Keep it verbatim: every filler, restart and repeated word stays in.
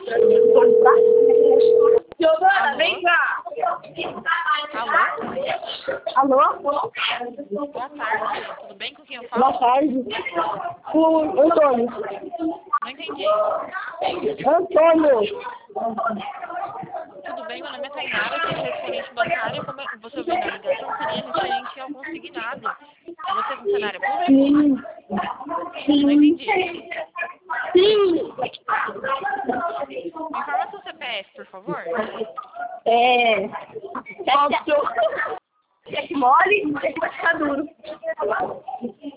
Giovana, vem cá. Alô? Alô? Boa tarde. Tudo bem? Com quem eu falo? Boa tarde. Com Antônio. Não entendi. Antônio. Tudo bem? Meu nome é Tainara, eu sou correspondente bancária. Como você ouviu na ligação, seria referente ao consignado. Você é funcionária pública? Sim. Sim. Não entendi. Sim. Me informa seu C P F, por favor. É. Óbvio. Quer que mole? Quer que vai ficar duro.